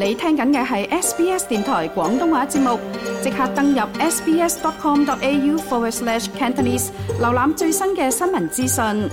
你聽緊嘅係 SBS 電台廣東話節目，即刻登入 sbs.com.au/Cantonese 瀏覽最新嘅新聞資訊。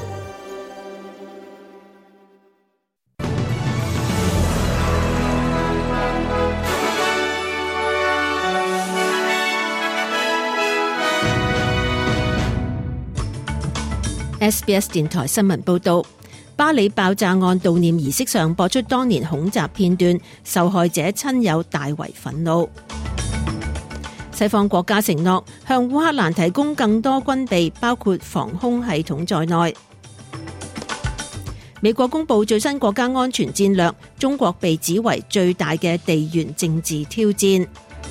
SBS 電台新聞報道，巴里爆炸案悼念儀式上播出當年恐襲片段，受害者親友大為憤怒。西方國家承諾向烏克蘭提供更多軍備，包括防空系統在內。美國公布最新國家安全戰略，中國被指為最大嘅地緣政治挑戰。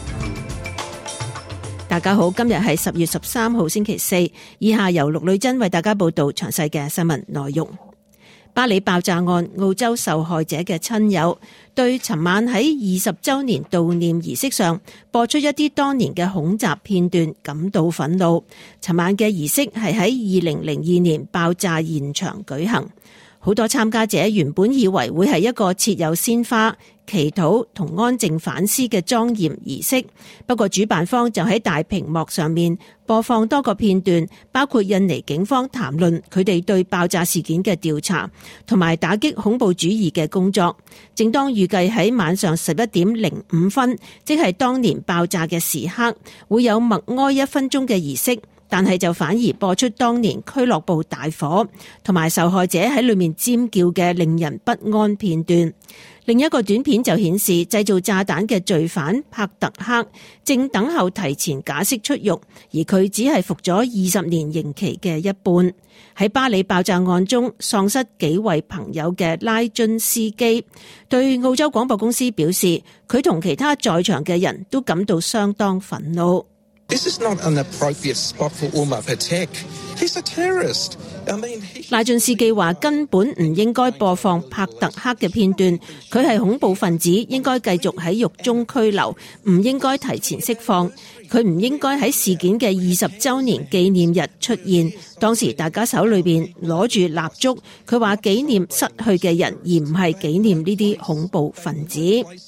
大家好，今日係10月13號星期四，以下由陸女珍為大家報道詳細嘅新聞內容。巴里爆炸案澳洲受害者嘅親友對尋晚喺20週年悼念儀式上播出一啲當年嘅恐襲片段感到憤怒。尋晚嘅儀式係喺2002年爆炸現場舉行，好多參加者原本以為會係一個設有鮮花、祈禱同安靜反思嘅莊嚴儀式，不過主辦方就喺大屏幕上面播放多個片段，包括印尼警方談論佢哋對爆炸事件嘅調查，同埋打擊恐怖主義嘅工作。正當預計喺晚上11:05，即係當年爆炸嘅時刻，會有默哀1分鐘嘅儀式，但係就反而播出當年俱樂部大火同埋受害者喺裏面尖叫嘅令人不安片段。另一個短片就顯示製造炸彈嘅罪犯帕特克正等候提前假釋出獄，而佢只係服咗20年刑期嘅一半。喺巴里爆炸案中喪失幾位朋友嘅拉津斯基對澳洲廣播公司表示，佢同其他在場嘅人都感到相當憤怒。 This is not an appropriate spot for Umar Patek. He's a terrorist. 拉津斯基話根本唔應該播放帕特克嘅片段，佢係恐怖分子，應該繼續喺獄中拘留，唔應該提前釋放。佢唔應該喺事件嘅20週年紀念日出現，當時大家手裏邊攞住蠟燭，佢話紀念失去嘅人，而唔係紀念呢啲恐怖分子。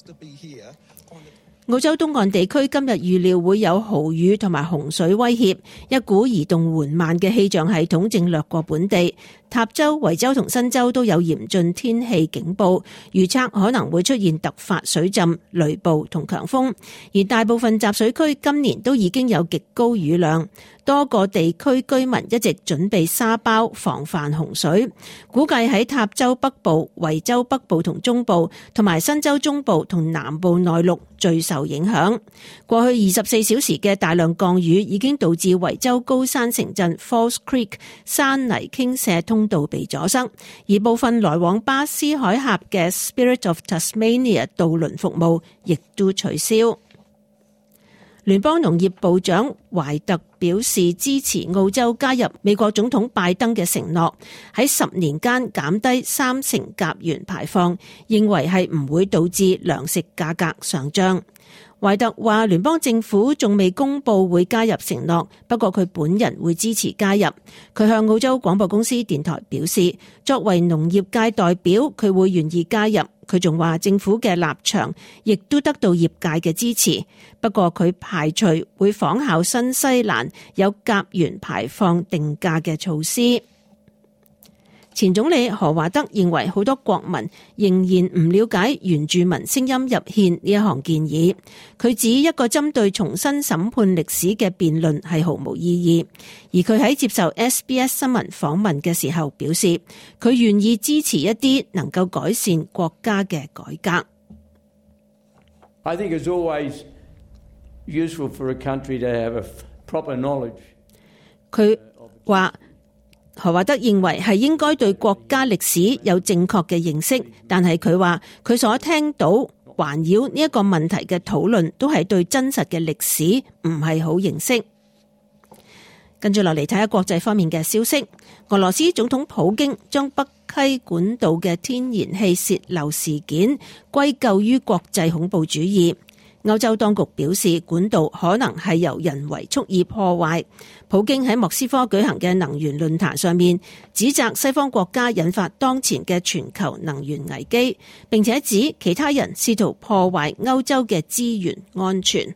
澳洲東岸地區今日預料會有豪雨同埋洪水威脅，一股移動緩慢嘅氣象系統正掠過本地。塔州、維州同新州都有嚴峻天氣警報，預測可能會出現突發水浸、雷暴同強風，而大部分集水區今年都已經有極高雨量。多個地區居民一直準備沙包防範洪水，估計喺塔州北部、維州北部同中部，同埋新州中部同南部內陸最受影響。過去24小時嘅大量降雨已經導致維州高山城鎮 Falls Creek 山泥傾瀉通道被阻塞，而部分來往巴斯海峽嘅 Spirit of Tasmania 渡輪服務亦都取消。聯邦農業部長懷特表示支持澳洲加入美國總統拜登嘅承諾，喺10年間減低30%甲烷排放，認為係唔會導致糧食價格上漲。懷特話聯邦政府仲未公布會加入承諾，不過佢本人會支持加入。佢向澳洲廣播公司電台表示，作為農業界代表，佢會願意加入。佢仲話政府嘅立場亦都得到業界嘅支持，不過佢排除會仿效新西蘭有甲烷排放定價嘅措施。前總理何華德認為好多國民仍然唔了解原住民聲音入憲呢一項建議。佢指一個針對重新審判歷史嘅辯論係毫無意義，而佢喺接受 SBS 新聞訪問嘅時候表示，佢願意支持一啲能夠改善國家嘅改革。 I think it's always useful for a country to have a proper knowledge. 佢話何華德認為係應該對國家歷史有正確嘅認識，但係佢話佢所聽到環繞呢一個問題嘅討論都係對真實嘅歷史唔係好認識。跟住落嚟睇下國際方面嘅消息，俄羅斯總統普京將北溪管道嘅天然氣洩漏事件歸咎於國際恐怖主義。 歐洲當局表示，管道可能係由人為蓄意破壞。普京喺莫斯科舉行嘅能源論壇上面，指責西方國家引發當前嘅全球能源危機，並且指其他人試圖破壞歐洲嘅資源安全。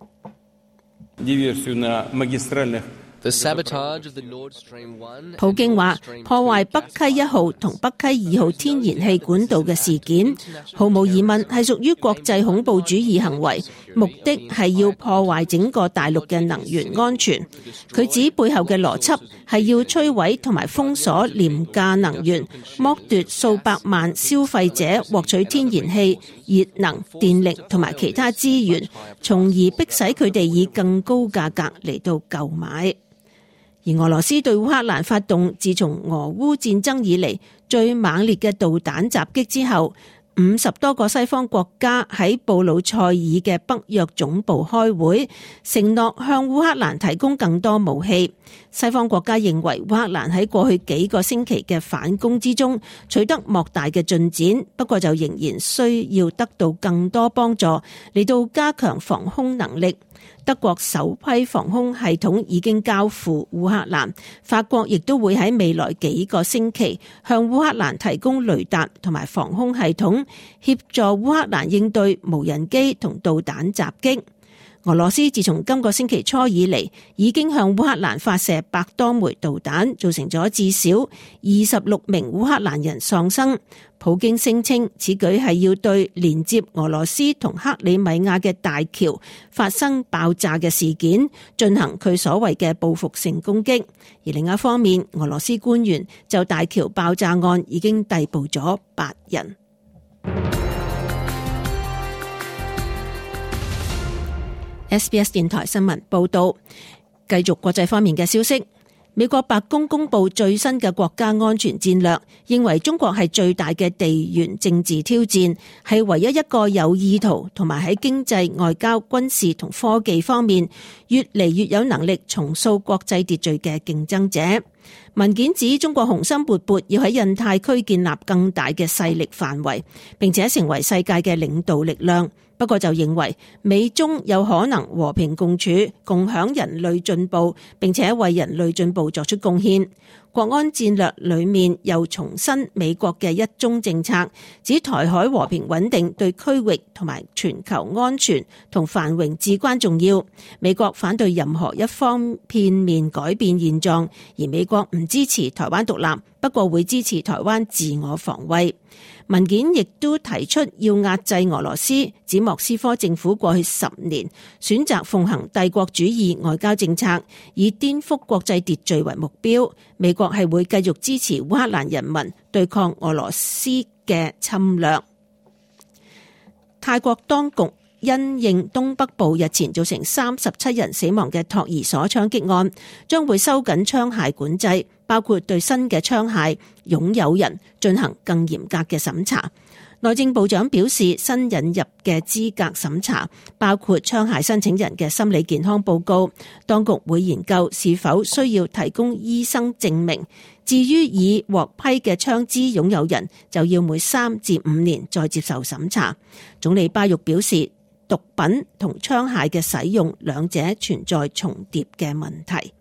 普京話，破壞北溪1號同北溪2號天然氣管道嘅事件，毫無疑問係屬於國際恐怖主義行為，目的係要破壞整個大陸嘅能源安全。佢指背後嘅邏輯係要摧毀同埋封鎖廉價能源，剝奪數百萬消費者獲取天然氣、熱能、電力同埋其他資源，從而迫使佢哋以更高價格嚟到購買。而俄羅斯對烏克蘭發動自從俄烏戰爭以嚟最猛烈嘅導彈襲擊之後，50多個西方國家喺布魯塞爾嘅北約總部開會，承諾向烏克蘭提供更多武器。西方國家認為烏克蘭喺過去幾個星期嘅反攻之中取得莫大嘅進展，不過就仍然需要得到更多幫助嚟到加強防空能力。德國首批防空系統已經交付烏克蘭，法國亦都會喺未來幾個星期向烏克蘭提供雷達同埋防空系統，協助烏克蘭應對無人機同導彈襲擊。俄羅斯自從今個星期初以嚟，已經向烏克蘭發射100多枚導彈，造成咗至少26名烏克蘭人喪生。普京聲稱此舉係要對連接俄羅斯同克里米亞嘅大橋發生爆炸嘅事件進行佢所謂嘅報復性攻擊。而另一方面，俄羅斯官員就大橋爆炸案已經逮捕咗8人。SBS 電台新聞報道，繼續國際方面嘅消息。美國白宮公布最新嘅國家安全戰略，認為中國係最大嘅地緣政治挑戰，係唯一一個有意圖同埋喺經濟、外交、軍事同科技方面越嚟越有能力重塑國際秩序嘅競爭者。文件指中國雄心勃勃要喺印太區建立更大嘅勢力範圍，並且成為世界嘅領導力量。不過就認為美中有可能和平共處，共享人類進步，並且為人類進步作出貢獻。國安戰略裏面又重申美國嘅一中政策，指台海和平穩定對區域同埋全球安全同繁榮至關重要。美國反對任何一方片面改變現狀，而美國唔支持台灣獨立，不過會支持台灣自我防衛。文件亦都提出要壓制俄羅斯，指莫斯科政府過去10年選擇奉行帝國主義外交政策，以顛覆國際秩序為目標。美國係會繼續支持烏克蘭人民對抗俄羅斯嘅侵略。泰國當局因應東北部日前造成37人死亡嘅托兒所槍擊案，將會收緊槍械管制，包括對新嘅槍械擁有人進行更嚴格嘅審查。內政部長表示，新引入嘅資格審查包括槍械申請人嘅心理健康報告，當局會研究是否需要提供醫生證明。至於已獲批嘅槍支擁有人，就要每3至5年再接受審查。總理巴育表示，毒品同槍械嘅使用兩者存在重疊嘅問題。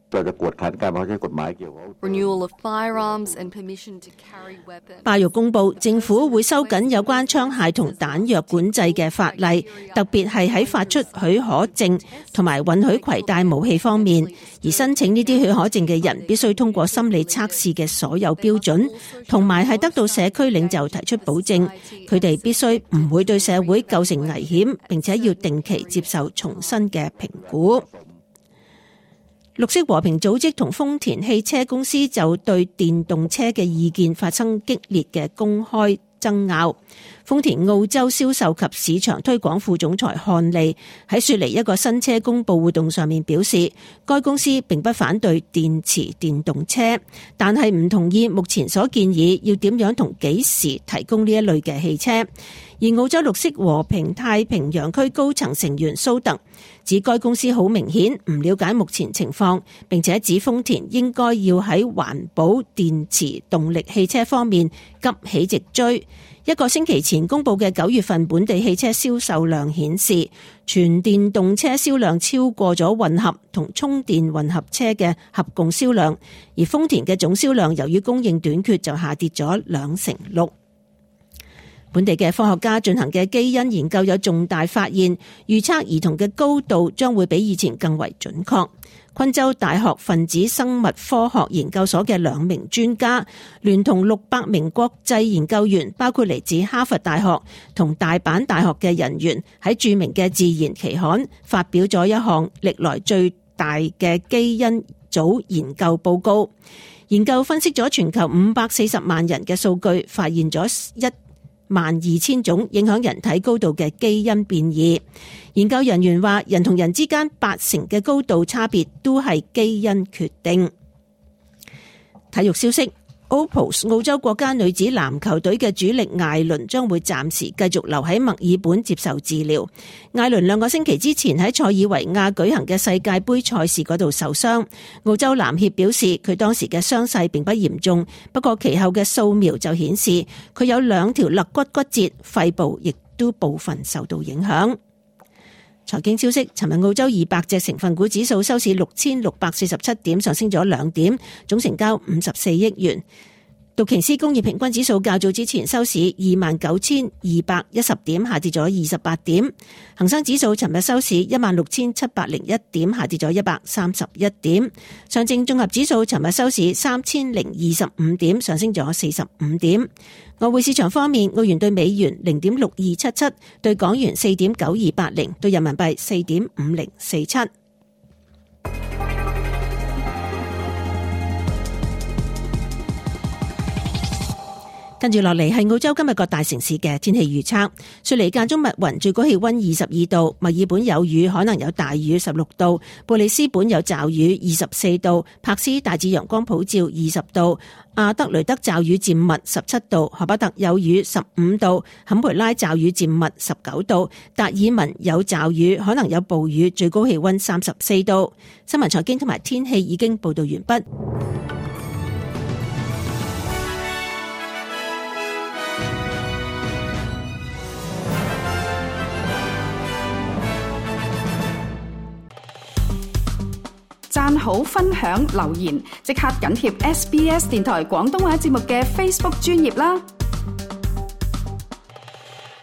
巴育公布，政府會收緊有關槍械同彈藥管制嘅法例，特別係喺發出許可證同埋允許攜帶武器方面。而申請呢啲許可證嘅人必須通過心理測試嘅所有標準，同埋係得到社區領袖提出保證，佢哋必須唔會對社會構成危險，並且要定期接受重新嘅評估。綠色和平組織同豐田汽車公司就對電動車嘅意見發生激烈嘅公開爭拗。豐田澳洲銷售及市場推廣副總裁漢利喺雪梨一個新車公佈活動上面表示，該公司並不反對電池電動車，但係唔同意目前所建議要點樣同幾時提供呢一類嘅汽車。而澳洲綠色和平太平洋區高層成員蘇特指，該公司好明顯唔了解目前情況，並且指豐田應該要喺環保電池動力汽車方面急起直追。 一個星期前公佈嘅9月份本地汽車銷售量顯示，全電動車銷量超過咗混合同充電混合車嘅合共銷量，而豐田嘅總銷量由於供應短缺就下跌咗26%。本地嘅科學家進行嘅基因研究有重大發現，預測兒童嘅高度將會比以前更為準確。昆州大學分子生物科學研究所嘅2名專家，聯同600名國際研究員，包括嚟自哈佛大學同大阪大學嘅人員，喺著名嘅自然期刊發表咗一項歷來最大嘅基因組研究報告。研究分析咗全球540萬人嘅數據，發現咗12000種影響人體高度嘅基因變異。研究人員話，人同人之間80%嘅高度差別都係基因決定。體育消息，Opals 澳洲國家女子籃球隊嘅主力艾倫將會暫時繼續留喺墨爾本接受治療。艾倫2個星期之前喺塞爾維亞舉行嘅世界盃賽事嗰度受傷。澳洲籃協表示，佢當時嘅傷勢並不嚴重，不過其後嘅掃描就顯示佢有2條肋骨骨折，肺部亦都部分受到影響。財經消息，尋日澳洲200隻成分股指數收市6647點，上升咗2點，總成交54億元。道瓊斯工業平均指數較早之前收市29210點，下跌咗28點。恒生指數尋日收市16701點，下跌咗131點。上證綜合指數尋日收市3025點，上升咗45點。外匯市場方面，澳元對美元0.6277，對港元4.9280，對人民幣4.5047。跟住落嚟係澳洲今日各大城市嘅天氣預測。雪梨間中密雲，最高氣溫22度；墨爾本有雨，可能有大雨16度；布里斯本有驟雨24度；柏斯大致陽光普照20度；阿德雷德驟雨漸密17度；荷巴特有雨15度；坎培拉驟雨漸密19度；達爾文有驟雨，可能有暴雨，最高氣溫34度。新聞財經同埋天氣已經報道完畢。 讚好、分享、留言，即刻緊貼SBS 電台廣東話節目嘅 Facebook 專頁啦！